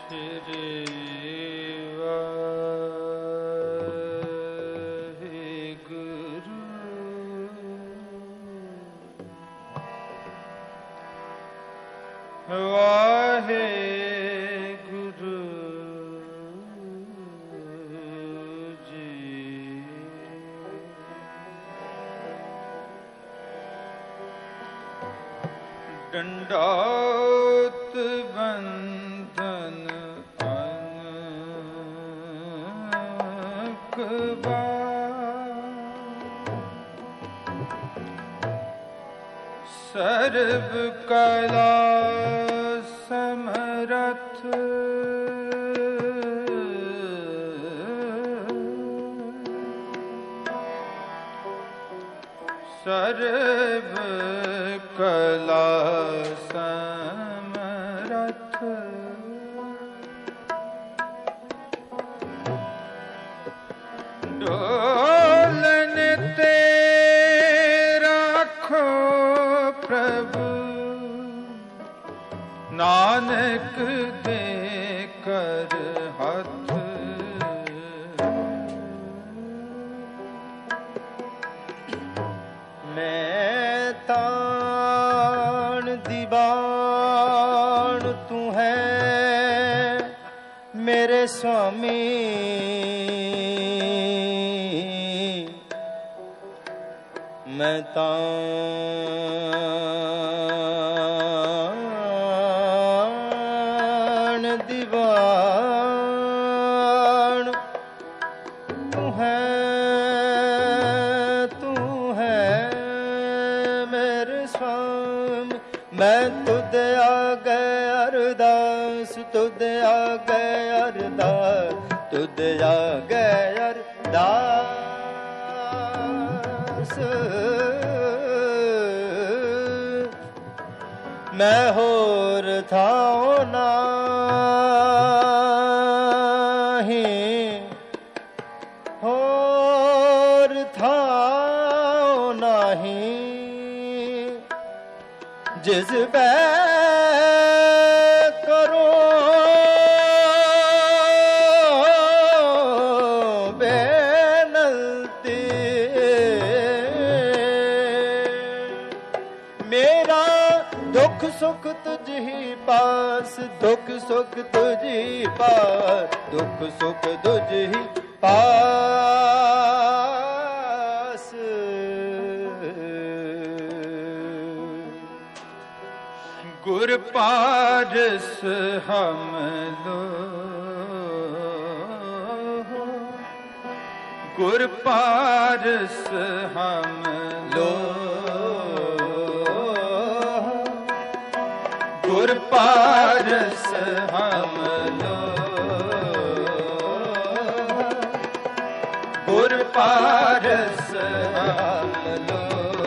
दंडौत बंधन अनक सर्व कला समरथ सर्व कला समरथ डोलन ते राखो प्रभु नानक दे कर हाथ मैं तान दीवान तू है मेरे स्वामी मैं तान दीवान तू है मैं तुद आगे अरदास तुद आगे अरदास तुद आगे अरदास मैं होर थाओ नाही होर थाओ नाही जिस पे करो बेनती मेरा दुख सुख तुझ ही पास दुख सुख तुझ ही पास दुख सुख तुझ ही पास गुर पारस हम लो गुर पारस हम लो गुर पारस हम लो गुर पारस हम लो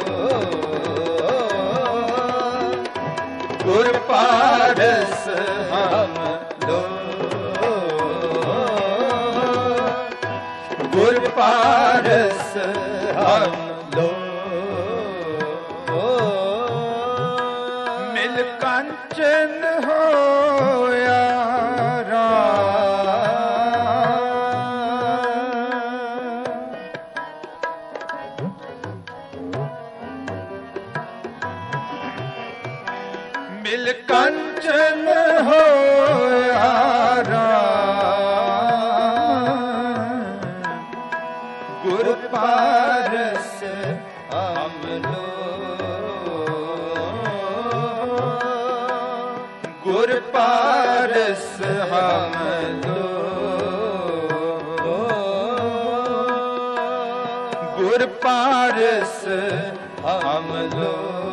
गुर पारस हम लो गुर पारस हम लो मिल कंचन होया मिल कंचन होया गुर पारस हम लो गुर पारस हम लो गुर पारस हम लो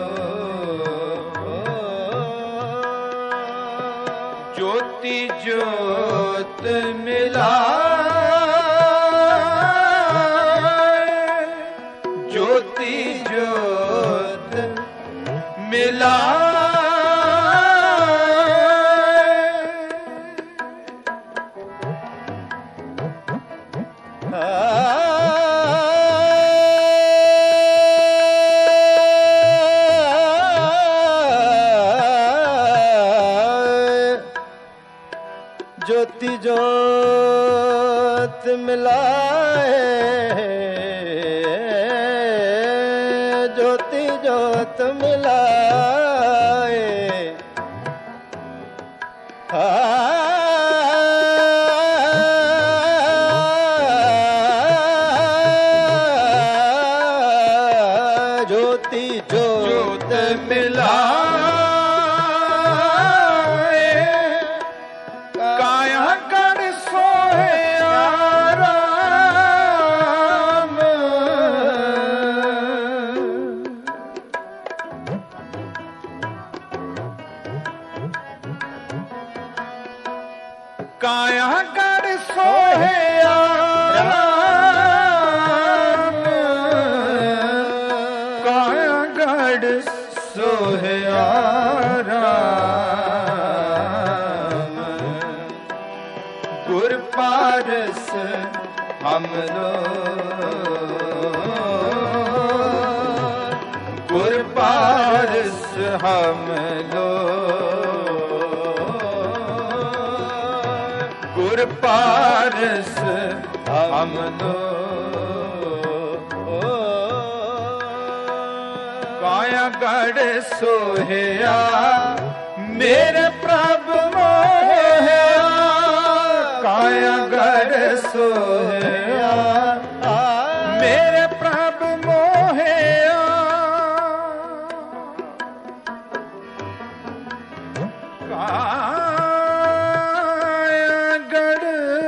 ज्योति ज्योत मिला ज्योति ज्योत मिला ज्योति ज्योत मिलाए, ज्योति ज्योत मिलाए, ज्योति ज्योत मिलाए, काया कर सोहे आराम, काया कर सोहे आराम, काया गढ़ सोहे आराम, गुर पारस हम लोग, गुर पारस हम लोग, गुर पारस हम लोग, काया गढ़ सोहया मेरे प्रभु मोहया, काया गढ़ सोहया मेरे प्रभु मोहया, काया गढ़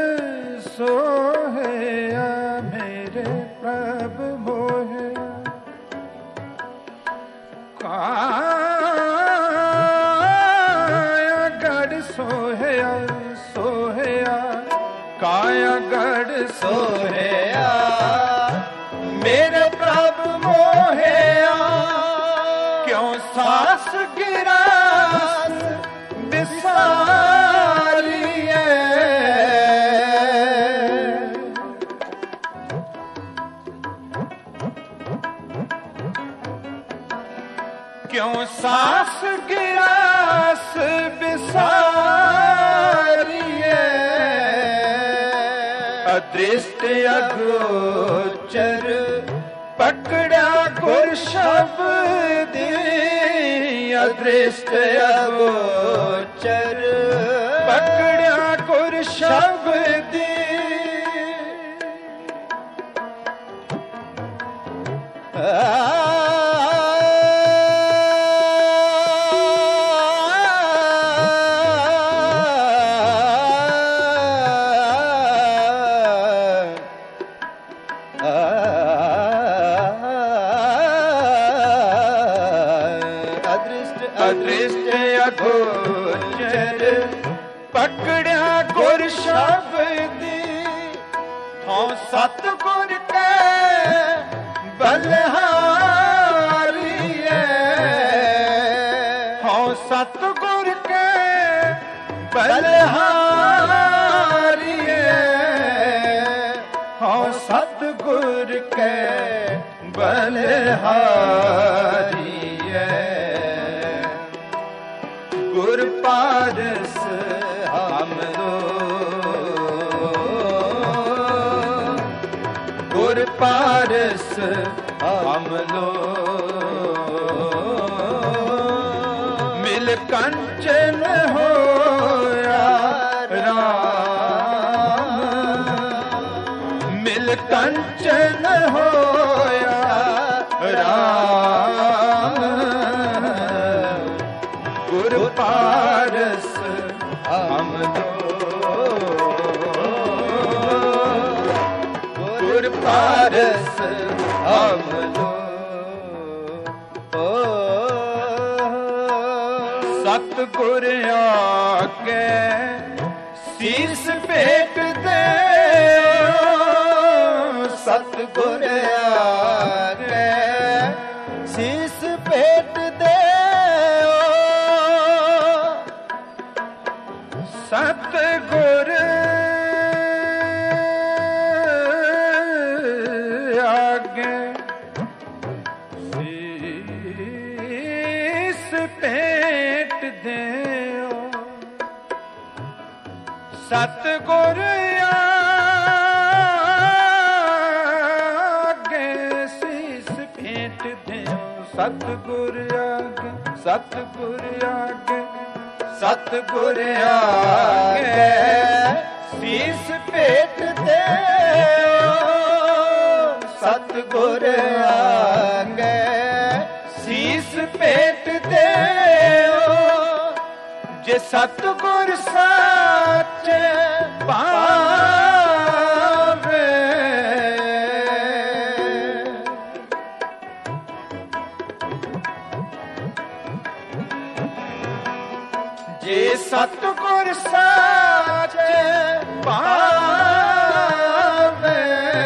सोहया मेरे प्रभु मोहया, काया गढ़ सोहया सोहया, काया गढ़ सोहया मेरे प्रभु मोहया, क्यों सास गिरास बिसारिए, क्यों सास गिरास बिसारिए, अदृष्ट अगोचर पकड़ा गुर शब्द, अदृष्ट अगोचर पकड़ा गुर शब्द, अदृष्ट अगोचर पकड़ा गुर शब्द, हों सतगुर के बलिहारिए, हों सतगुर के बलिहारिए, हों सतगुर के बलिहारिए, गुर पारस हम लोग, गुर पारस हम लोग, मिल कंचन होया राम, मिल कंचन होया राम, गुर पारस हम लोग, गुर पारस हम लोग, सतगुर आके शीस फेंक दे, सतगुर आके शीस फेंक दे, सतगुर आगे शीस भेंट देओ, ਸਤਿਗੁਰ ਆਗੇ ਸੀਸ ਭੇਟ ਦਿਓ ਸਤਿਗੁਰ ਆਗੇ ਸਤਿਗੁਰ ਆਗੇ ਸਤਿਗੁਰ ਆਗੇ ਸੀਸ ਭੇਟ ਦਿਓ ਸਤਿਗੁਰ ਆਗੇ ਸੀਸ ਭੇਟ ਦਿਓ ਜੇ ਸਤਿਗੁਰ ਸਾਚੇ ਪਾਵੇ ਜੇ ਸਤਿਗੁਰ ਸਾਚੇ ਪਾਵੇ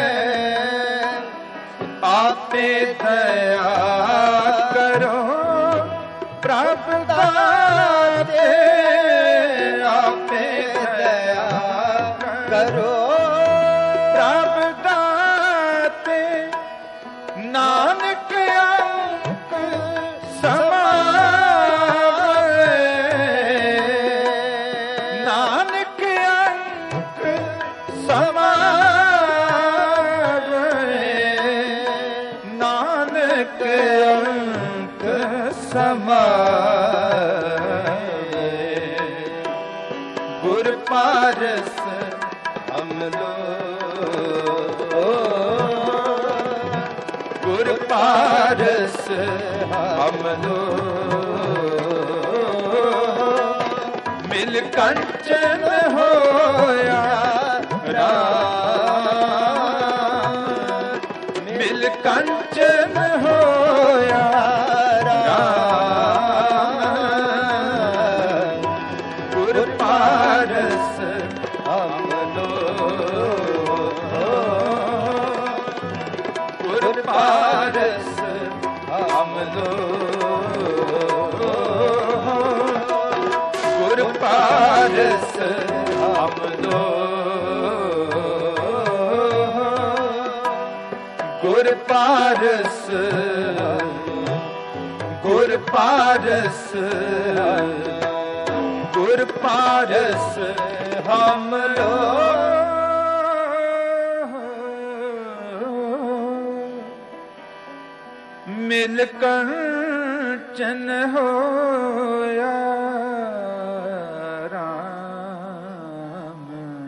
ਆਪੇ ਦਇਆ ਕਰੋ ਪ੍ਰਭ ਦਾਤੇ ਆਪੇ ਦਇਆ ਕਰੋ ਪ੍ਰਭ ਦਾਤੇ ਨਾਨਕ ਅੰਕ ਸਮਾਵੇ ਨਾਨਕ ਅੰਕ ਸਮਾਵੇ ਨਾਨਕ ਅੰਕ ਸਮਾਵੇ ਗੁਰ ਪਾਰਸ ਅਮਲੋ ਗੁਰ ਪਾਰਸ ਹਮਲੋ ਮਿਲ ਕੰਚਨ ਹੋਇਆ ਰਾਮ ਮਿਲ ਕੰਚਨ ਹੋਇਆ ਰਾਮ ਗੁਰ ਪਾਰਸ ਅਮਲੋ ਗੁਰ ਪਾਰਸ ਹਮਲੋ ਗੁਰ ਪਾਰਸ ਹਮਲੋ ਗੁਰ ਪਾਰਸ ਗੁਰ ਪਾਰਸ ਗੁਰ ਪਾਰਸ ਹਮਲੋ ਮਿਲ ਕੰਚਨ ਹੋਇਆ ਰਾਮ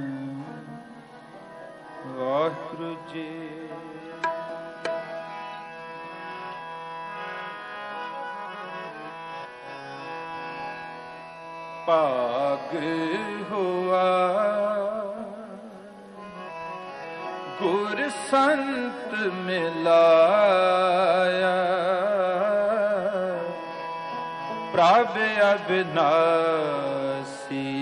ਵਾਹਿਗੁਰੂ ਜੀ ਭਾਗ ਹੋਆ ਗੁਰ ਸੰਤ ਮਿਲਾਇਆ ਪ੍ਰਭ ਅਬਿਨਾਸੀ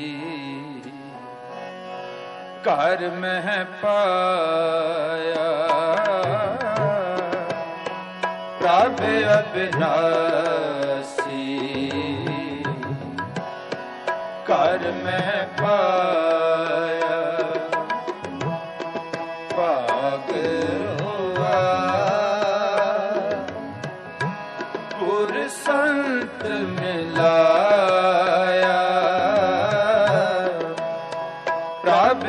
ਘਰ ਮਹਿ ਪਾਇਆ ਪ੍ਰਭ ਅਬਿਨਾਸੀ ਘਰ ਮਹਿ ਪਾਇਆ ਭਾਗ ਹੋਆ ਗੁਰ ਸੰਤ ਮਿਲਾਇਆ ਪ੍ਰਭ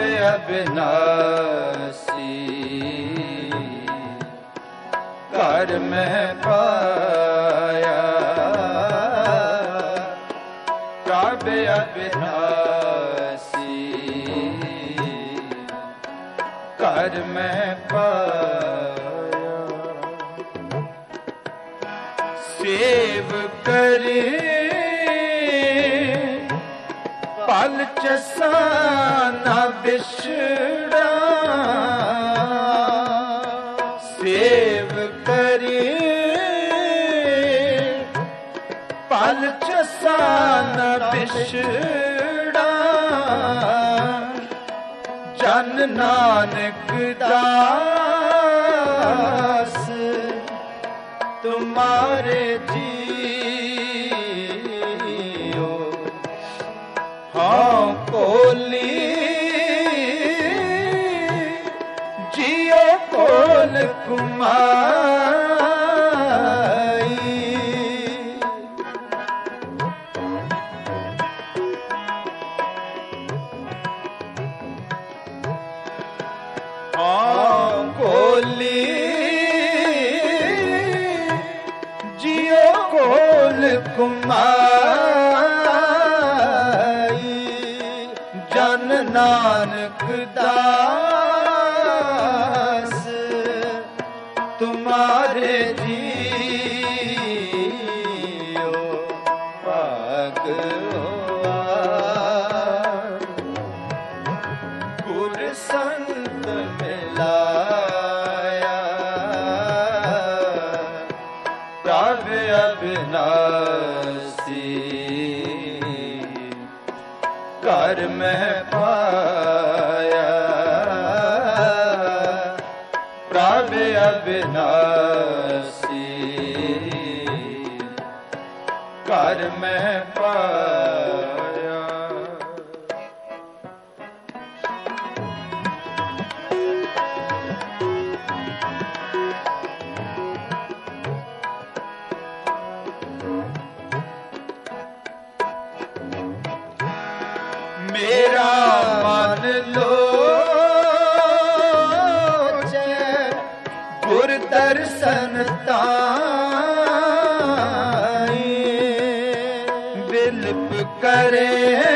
ਅਬਿਨਾਸੀ ਘਰ ਮਹਿ ਪਾਇਆ ਪ੍ਰਭ ਅਬਿਨਾਸੀ ਘਰ ਮਹਿ ਪਾਇਆ ਸੇਵ ਕਰੇ ਪਲ ਚਸਾ ਨਾ ਵਿਛੜਾ ਸੇਵ ਕਰੇ ਪਲ ਚਸਾ ਨਾ ਵਿਛੜਾ ਜਨ ਨਾਨਕ ਦਾਸ ਤੁਮਾਰੇ ਜੀਓ ਹਾਂ ਕੋਲੀ ਜੀਓ ਕੋਲ ਕੁਮਾਈ ਹਾਂ ਕੋਲੀ ਜਿਉ ਕੋਲ ਕੁਮਾਈ ਜਨ ਨਾਨਕ ਦਾਸ ਤੁਮਾਰੇ ਜੀਓ ਭਾਗ ਹੋਆ ਗੁਰ ਸੰਤ ਮਿਲਾਇਆ ਪ੍ਰਭ ਅਬਿਨਾਸੀ ਘਰ ਮਹਿ ਪਾਇਆ ਪ੍ਰਭ ਅਬਿਨਾਸੀ ਘਰ ਮਹਿ ਪਾਇਆ। ਮੇਰਾ ਮਨ ਲੋਚੈ ਗੁਰ ਦਰਸ਼ਨ ਤਾਈ ਬਿਲਪ ਕਰੇ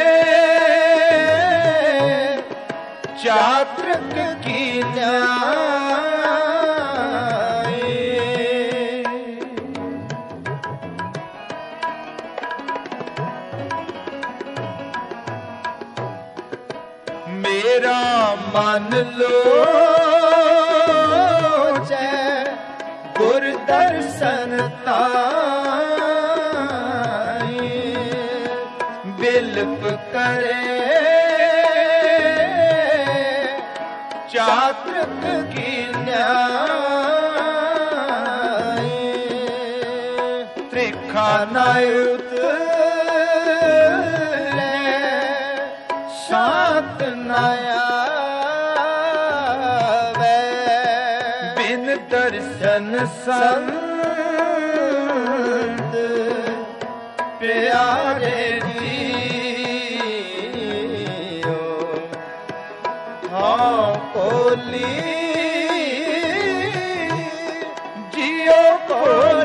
ਚਾਤ੍ਰਿਕ ਕੀ ਨਿਆਈ ਮੇਰਾ ਮਨ ਲੋਚੈ ਗੁਰ ਦਰਸ਼ਨ ਤਾਈ ਬਿਲਪ ਕਰੇ ਚਾਤ੍ਰਿਕ ਕੀ ਨਿਆਈ ਤ੍ਰਿਖਾ ਨਾ ਉਤਲੇ ਸ਼ਾਂਤ ਨਾ ਆਵੇ ਬਿਨ ਦਰਸ਼ਨ ਸੰਤ ਪਿਆਰੇ ਜੀਓ ਹਾਂ ਕੋਲੀ ਜਿਉ ਕੋਰ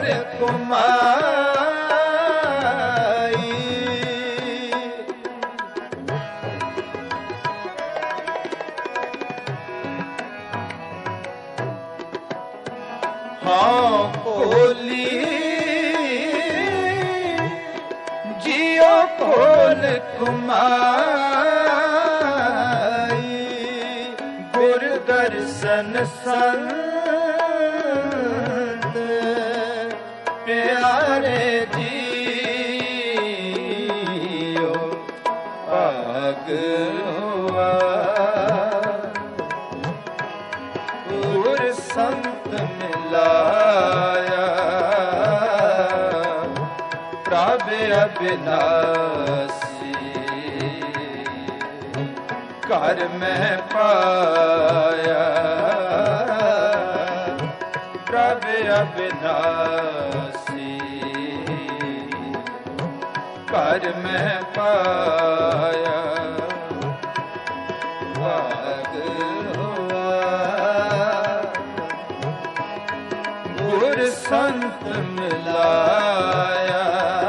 ਕੁਮਾਈ ਹਾਂ ਕੋਲੀ ਜਿਉ ਕੋਲ ਕੁਮਾਈ ਗੁਰ ਦਰਸ਼ਨ ਸੰਤ ਪਿਆਰੇ ਜੀਓ ਭਾਗ ਹੋਆ ਗੁਰ ਸੰਤ ਮਿਲਾਇਆ ਪ੍ਰਭ ਅਬਿਨਾਸੀ ਘਰ ਮਹਿ ਪਾਇਆ ਪ੍ਰਭ ਅਬਿਨਾਸੀ ਘਰ ਮਹਿ ਪਾਇਆ ਭਾਗ ਹੋਆ ਗੁਰ ਸੰਤ ਮਿਲਾਇਆ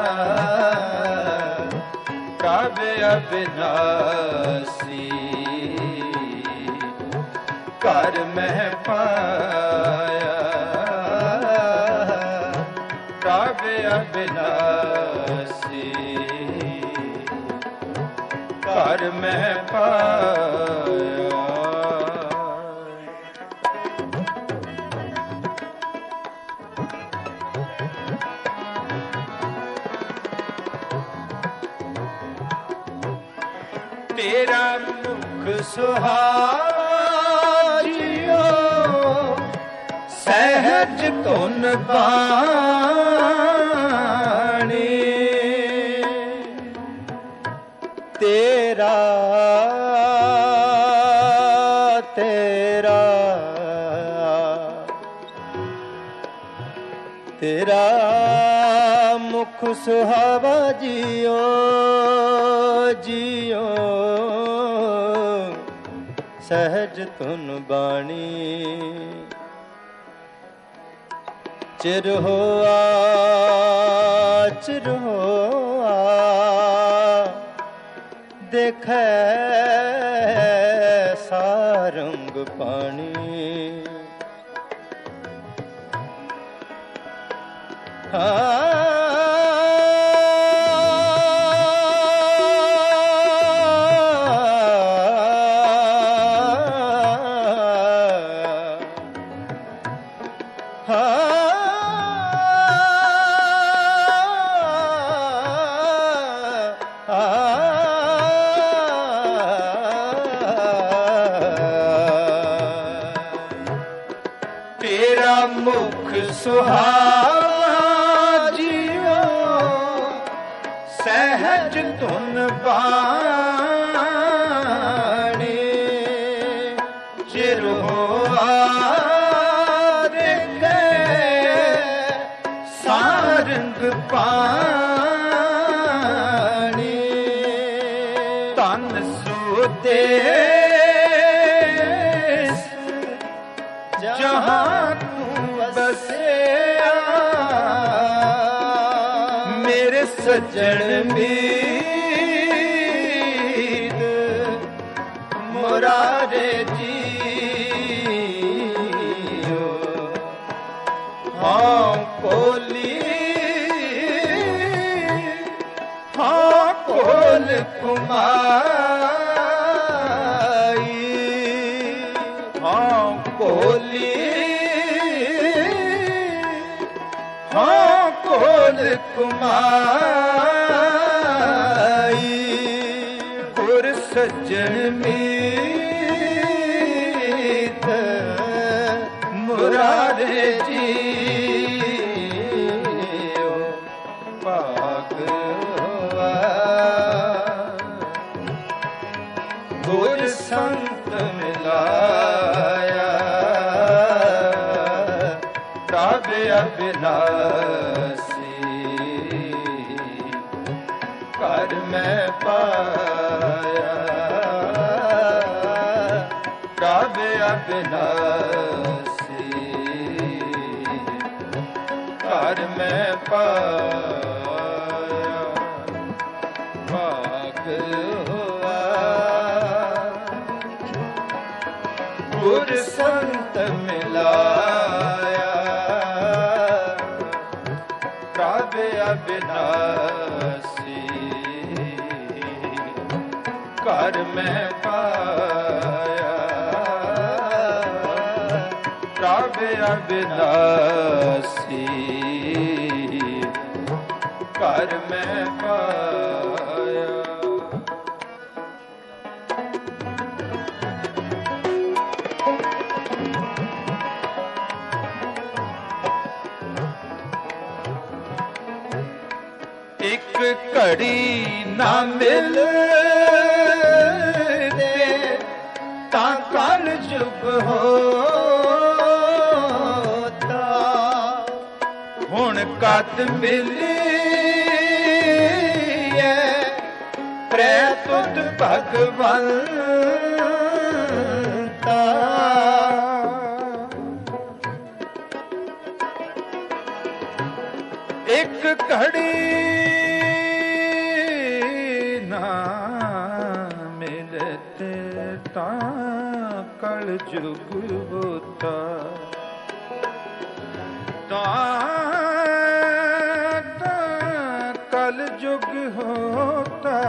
ਪ੍ਰਭ ਅਬਿਨਾਸੀ ਘਰ ਮਹਿ ਪਾਇਆ ਪ੍ਰਭ ਅਬਿਨਾਸੀ ਘਰ ਮਹਿ ਪਾਇਆ। ਤੇਰਾ ਮੁਖ ਸੁਹਾਜਿਓ ਸਹਿਜ ਧੁਨ ਬਾਣੀ ਤੇਰਾ ਤੇਰਾ ਤੇਰਾ ਮੁਖ ਸੁਹਾਵਾ ਜਿਉ ਜਿਉ ਸਹਿਜ ਧੁਨ ਬਾਣੀ। ਚਿਰ ਹੋਆ ਦੇਖੈ ਸਾਰੰਗ ਪਾਣੀ। ਤੇਰਾ ਮੁਖ ਸੁਹਾਵਾ ਜੀਓ, ਸਹਿਜ ਧੁਨ ਬਾਣੀ। ਚਿਰ ਹੋਆ ਦੇਖੈ ਸਾਰੰਗ ਪਾਣੀ। ਤਨ ਸੁਦੇ ਜਹਾਂ ਤੂੰ ਬਸਿਆ, ਮੇਰੇ ਸੱਜਣ ਮੀਤ ਮੁਰਾਰੇ ਜੀਓ। ਹਾਂ ਕੋਲੀ ਹਾਂ ਕੋਲ ਕੁਮਾਈ। ਹਾਂ ਕੋਲੀ ਹਾਂ ਕੋਲ ਕੁਮਾਈ। ਗੁਰ ਸੱਜਣ ਮੀਤ ਮੁਰਾਰੇ ਜੀਓ। ਭਾਗ ਹੋਆ ਗੁਰ ਸੰਤ ਮਿਲਾਇਆ, ਪ੍ਰਭ ਅਬਿਨਾਸੀ ਘਰ ਮੈਂ ਪਾਇਆ। ਪ੍ਰਭ ਅਬਿਨਾਸੀ ਘਰ ਮੈਂ ਪਾਇਆ। ਭਾਗ ਹੋਆ ਗੁਰ ਸੰਤ ਮਿਲਾਇਆ, ਪ੍ਰਭ ਅਬਿਨਾਸੀ ਘਰ ਮੈਂ ਪਾਇਆ। ਪ੍ਰਭ ਅਬਿਨਾਸੀ ਘਰ ਮੈਂ ਪਾਇਆ। ਇੱਕ ਘੜੀ ਨਾ ਮਿਲਦੇ ਤਾਂ ਕਲ ਜੁਗ ਹੋਤਾ। ਹੁਣ ਕਦ ਮਿਲੀਏ ਪ੍ਰੈ ਤੁਧ ਭਗਵੰਤਾ। ਇੱਕ ਘੜੀ ਨਾ ਮਿਲਤੇ ਤਾਂ ਕਲ ਜੁਗ ਹੋਤਾ। ਕਲ ਜੁਗ ਹੋਤਾ,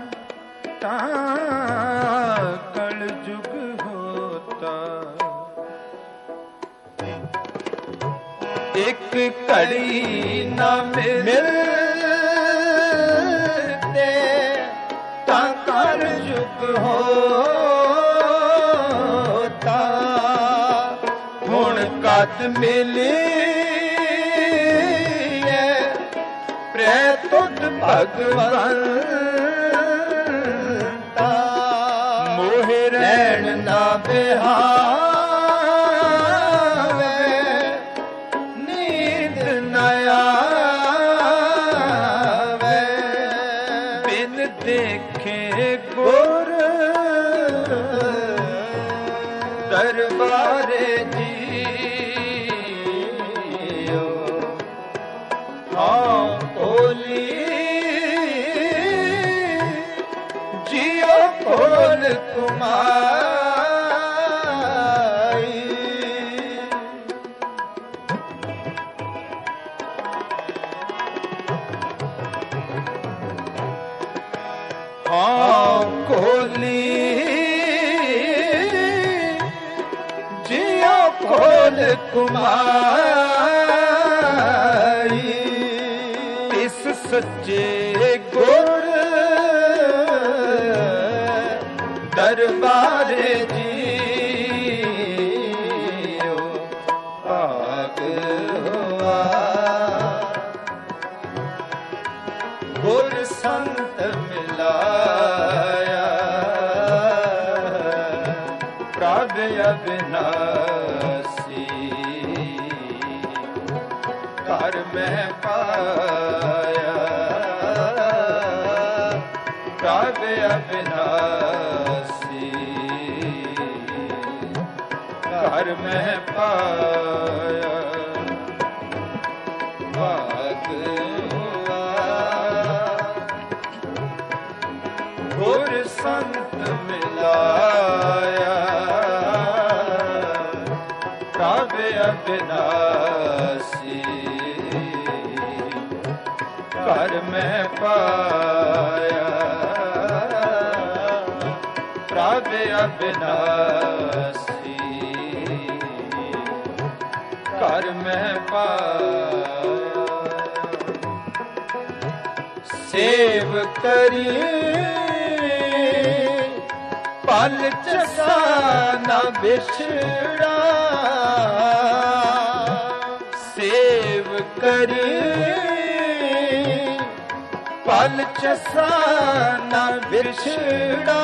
ਕਲ ਜੁਗ ਹੋਤਾ। ਇੱਕ ਘੜੀ ਨਾ ਮਿਲਤੇ ਤਾਂ ਕਲ ਜੁਗ ਹੋਤਾ। ਹੁਣ ਕਦ ਮਿਲੀਏ ਪ੍ਰੈ ਤੁਧ ਭਗਵੰਤਾ। ਮੋਹਿ ਰਹਿਣ ਨਾ ਬਿਹਾਵੇ, ਨੀਂਦ ਨ ਆਵੇ। ਬਿਨ ਦੇਖੇ ਗੁਰ ਦਰਬਾਰੇ ਜੀਓ ਹਾਂ ਓਲੀ ਜੀਓ ਖੋਲ ਕੁਮਾਈ ਹਾਂ ਕੋਲੀ ਜੀਓ ਖੋਲ ਕੁਮਾਈ ਇਸ ਸੱਚੇ ਗੁਰ ਦਰਬਾਰੇ ਜੀਓ ਭਾਗ ਹੋਆ ਗੁਰ ਸੰਤ ਮਿਲਾਇਆ ਪ੍ਰਭ ਅਬਿਨਾਸੀ ਘਰ ਮੈਂ ਪਾਇਆ ਪ੍ਰਭ ਅਬਿਨਾਸੀ ਘਰ ਮੈਂ ਪਾਇਆ ਭਾਗ ਗੁਰ ਸੰਤ ਮਿਲਾਇਆ ਪ੍ਰਭ ਅਬਿਨਾਸੀ ਘਰ ਮੈਂ ਪਾਇਆ ਪ੍ਰਭ ਅਬਿਨਾਸੀ ਘਰ ਮੈਂ ਪਾਇਆ ਸੇਵ ਕਰੀ ਪਲ ਚਸਾ ਨਾ ਵਿਛੜਾ ਸੇਵ ਕਰੀ ਪਲ ਚਸਾ ਨਾ ਵਿਛੜਾ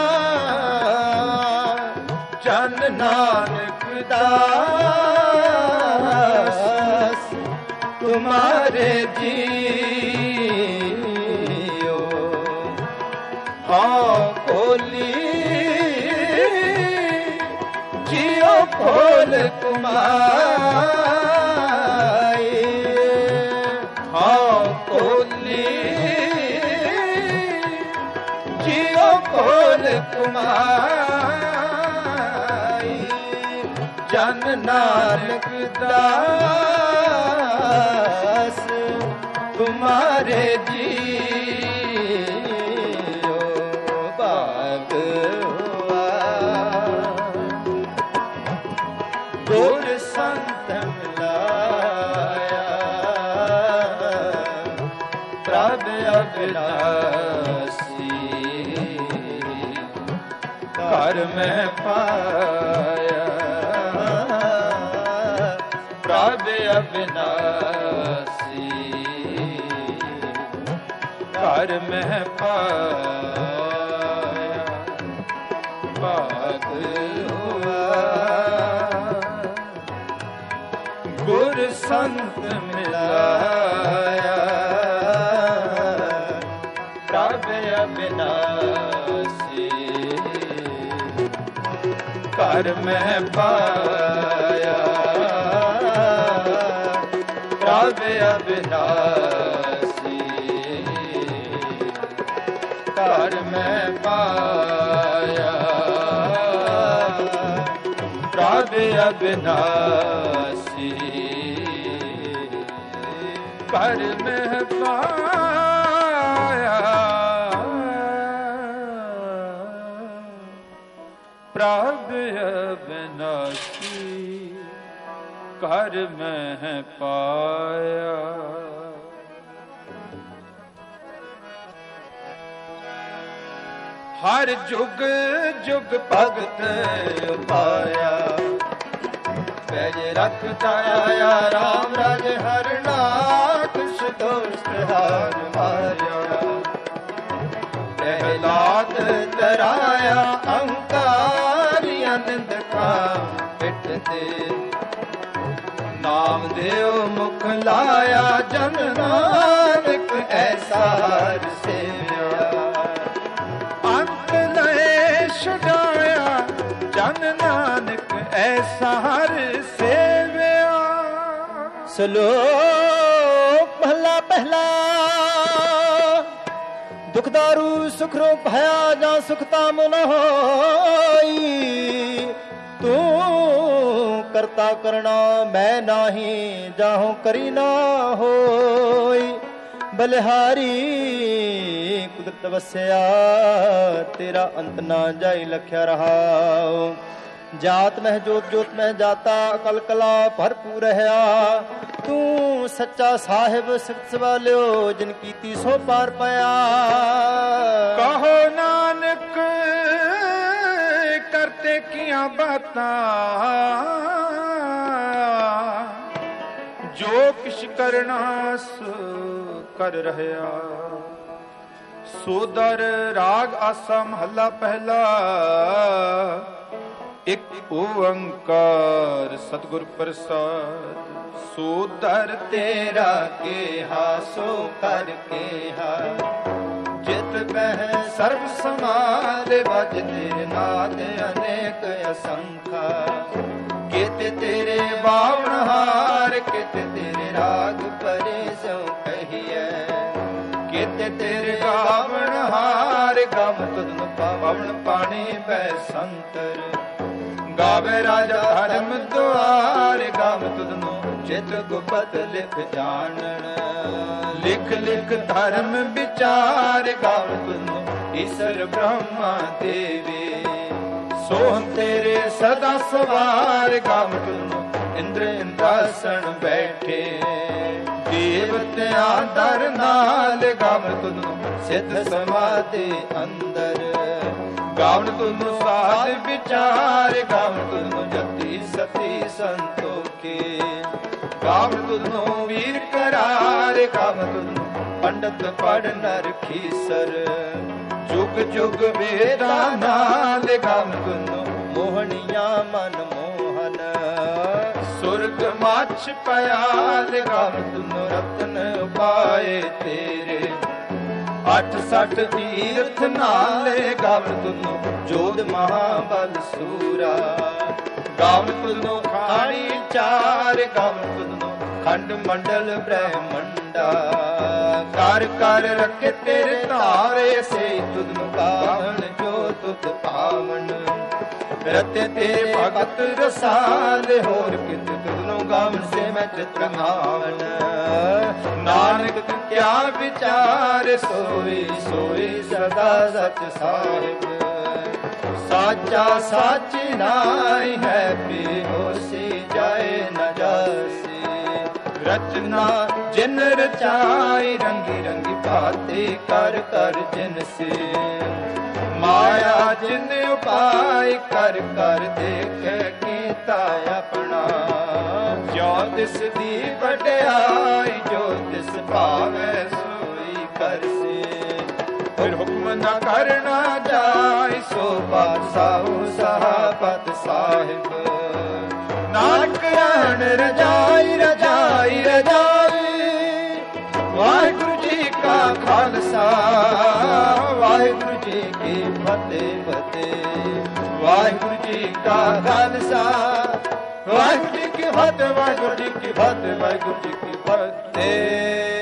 ਜਨ ਨਾਨਕ ਦਾਸ ਤੁਮਾਰੇ ਜੀਓ ਹਾਂ ਕੋਲੀ ਜੀਓ ਖੋਲ ਕੁਮਾਈ ਹਾਂ ਕੋਲੀ ਜੀਓ ਖੋਲ ਕੁਮਾਈ ਜਨ ਨਾਨਕ ਦਾਸ ਤੁਮਾਰੇ ਜੀਓ ਭਾਗ ਗੁਰ ਸੰਤ ਮਿਲਾਇਆ ਪ੍ਰਭ ਅਬਿਨਾਸੀ ਘਰ ਮੈਂ ਪਾਇਆ ਪ੍ਰਭ ਅਬਿਨਾਸੀ ਘਰ ਮੈਂ ਪਾਇਆ ਭਾਗ ਗੁਰ ਸੰਤ ਮਿਲਾਇਆ ਪ੍ਰਭ ਅਬਿਨਾਸੀ ਘਰ ਮੈਂ ਪਾਇਆ ਪ੍ਰਭ ਅਬਿਨਾਸੀ ਘਰ ਮੈਂ ਪਾਇਆ ਪ੍ਰਭ ਅਬਿਨਾਸੀ ਘਰ ਮੈਂ ਪਾਇਆ ਪ੍ਰਭ ਅਬਿਨਾਸੀ ਘਰ ਮੈਂ ਪਾਇਆ ਹਰ ਜੁਗ ਜੁਗ ਭਗਤ ਪਾਇਆ ਪੈਜ ਰੱਖਦਾ ਆਇਆ ਰਾਮ ਰਾਜ ਹਰਨਾਥ ਸੁਦੋਸਤ ਹਾਰ ਮਾਰਿਆ ਪ੍ਰਹਿਲਾਦ ਤਰਾਇਆ ਅਹੰਕਾਰੀ ਅਨੰਦ ਕਾ ਪਿੱਠ ਤੇ ਨਾਮ ਦੇਵ ਮੁਖ ਲਾਇਆ ਜਨ ਨਾਨਕ ਐਸਾ ਹਰ ਸੇਵਿਆ ਅੰਤ ਲਏ ਛੁਡਾਇਆ ਜਨ ਨਾਨਕ ਐਸਾ ਹਰ ਸੇਵਿਆ। ਸ਼ਲੋਕ ਮਹਲਾ ਪਹਿਲਾ। ਦੁਖਦਾਰੂ ਸੁਖ ਰੋ ਭਇਆ ਜਾਂ ਸੁਖ ਤਾਮ ਨ ਹੋਈ। ਤੂੰ ਕਰਤਾ ਕਰਣਾ ਮੈਂ ਨਾਹੀ ਜਾਹੋ ਕਰੀ ਨਾ ਹੋਈ। ਬਲਿਹਾਰੀ ਕੁਦਰਤ ਵਸਿਆ ਤੇਰਾ ਅੰਤ ਨਾ ਜਾਈ ਲਖਿਆ ਰਹਾਉ। ਜਾਤ ਮਹਿ ਜੋਤ ਜੋਤ ਮਹਿ ਜਾਤਾ ਅਕਲ ਕਲਾ ਭਰਪੂਰ ਰਹਾ। ਤੂੰ ਸੱਚਾ ਸਾਹਿਬ ਸਿਫਤ ਸਵਾਲਿਓ ਜਿਨ ਕੀਤੀ ਸੋ ਪਾਰ ਪਿਆ। ਕਹੋ ਨਾਨਕ ਕਰਤੇ ਕੀਆਂ ਬਾਤਾਂ ਜੋ ਕਿਛ ਕਰਨਾ ਸੋ ਕਰ ਰਹਿਆ। ਸੋਦਰ ਰਾਗ ਆਸਾ ਮਹੱਲਾ ਪਹਿਲਾ। ਇਕ ਓੰਕਾਰ ਸਤਿਗੁਰ ਪ੍ਰਸਾਦ। ਸੋਦਰ ਤੇਰਾ ਕੇਹਾ ਸੋ ਕਰ ਕੇਹਾ। ਜਿਤ ਬਹਿ ਸਰਬ ਸਮਾਦ ਬਜ ਤੇਰੇ ਨਾਦ ਅਨੇਕ ਅਸੰਖਾ। ਕਿਤੇ ਤੇਰੇ ਬਾਵਣ ਹਾਰ ਕਿਤੇ ਤੇਰੇ ਰਾਗ ਪਰੇ ਸੋ ਕਹੀਐ। ਕਿਤੇ ਤੇਰੇ ਗਾਵਣ ਹਾਰ ਗਮ ਤੁਧਨ ਪਾਵਨ ਪਾਣੀ ਬੈ ਸੰਤਰ। ਗਾਵੇ ਰਾਜਾ ਧਰਮ ਦੁਆਰ ਗਮ ਤੁਧਨੋ ਚਿਤ ਗੁਪਤ ਲਿਖ ਜਾਣਨ। ਲਿਖ ਲਿਖ ਧਰਮ ਵਿਚਾਰ ਗਮ ਤੁਧਨੋ ਈਸ਼ਰ ਬ੍ਰਹਮਾ ਦੇਵੇ। ਸੋਹੰ ਤੇਰੇ ਸਦਾ ਸਵਾਰ ਗਮ ਤੁਧਨੋ ਇੰਦਰ ਇੰਦਰਾਸਣ ਬੈਠੇ। ਦੇਵਤਿਆਂ ਦਰ ਨਾਲ ਗਮ ਤੁਧਨੋ ਸਿੱਧ ਸਮਾਧੀ ਅੰਦਰ। ਗਾਵਨ ਤੁਧਨੋ ਸਾਧ ਵਿਚਾਰ ਗਾਵਨ ਤੁਧਨੋ ਜਤੀ ਸਤੀ ਸੰਤੋਖੇ। ਗਾਵਨ ਤੁਧਨੋ ਵੀਰ ਕਰਾਰ ਗਾਵਨ ਤੁਧਨੋ ਪੰਡਤ ਪੜ ਨਰ ਖੀਸਰ। ਜੁਗ ਜੁਗ ਵੇਦਾਂ ਨਾਲ ਗਾਵਨ ਤੁਧਨੋ ਮੋਹਣੀਆਂ ਮਨ ਮੋਹਨ। ਸੁਰਗ ਮਾਛ ਪਿਆਲ ਗਾਵਨ ਤੁਧਨੋ ਰਤਨ ਉਪਾਏ ਤੇਰੇ। 68 ਤੀਰਥ ਨਾਲੇ ਗਾਵਨ ਤੁਧਨੋ ਜੋਧ ਮਹਾਬਲ ਸੂਰਾ। ਗਾਵਨ ਤੁਧਨੋ ਖਾਣੀ ਚਾਰ ਗਾਵਨ ਤੁਧਨੋ ਖੰਡ ਮੰਡਲ ਬ੍ਰਹਮੰਡਾ। ਕਰ ਕਰ ਰੱਖੇ ਤੇਰੇ ਧਾਰੇ ਸੇ ਤੁਧਨੋ ਗਾਵਨ ਜੋ ਤੁਧ ਪਾਵਨ। ਰਤੇ ਤੇਰੇ ਭਗਤ ਰਸਾਲ ਹੋਰ ਕਿਤ ਤੁਧਨੋ ਗਾਵਨ ਸੇ ਮੈਂ ਚਿਤ੍ਰ ਮਾਵਨ। ਨਾਨਕ ਕਿਆ ਵਿਚਾਰ ਸੋਈ ਸੋਈ ਸਦਾ ਸਚ ਸਾਹਿਬ। ਸਾਚਾ ਸਾਚ ਨਾਈ ਹੈ ਪੀ ਹੋਸੀ ਜਾਏ ਨ ਜਾਸੀ। ਰਚਨਾ ਜਿਨ ਰਚਾਈ ਰੰਗੀ ਰੰਗੀ ਭਾਤੀ ਕਰ ਕਰ ਜਿਨ ਸੇ। ਮਾਇਆ ਜਿਨ ਉਪਾਇ ਕਰ ਕਰ ਦੇਖੇ ਕੀਤਾ ਆਪਣਾ। ਜੋ ਤਿਸ ਦੀ ਵਡਿਆਈ ਜੋ ਤਿਸ ਭਾਵੇ ਸੋਈ ਕਰਸੀ। ਫਿਰ ਹੁਕਮ ਨ ਕਰਨਾ ਜਾਏ ਸੋ ਬਾਦਸ਼ਾਹੂ ਸਾਹਪਤ ਸਾਹਿਬ। ਨਾਨਕ ਰਾਣ ਰਜਾਈ ਰਜਾਈ ਰਜਾਈ। ਵਾਹਿਗੁਰੂ ਜੀ ਕਾ ਖਾਲਸਾ ਵਾਹਿਗੁਰੂ ਜੀ ਕੀ ਫਤਿਹ ਫਤਿਹ। ਵਾਹਿਗੁਰੂ ਜੀ ਕਾ ਖਾਲਸਾ ਵਾਹਿਗੁਰੂ ਜੀ ਕੀ ਫਤਿਹ। ਵਾਹਿਗੁਰੂ ਜੀ ਕੀ ਫਤਿਹ। ਵਾਹਿਗੁਰੂ ਜੀ ਕੀ ਫਤਿਹ।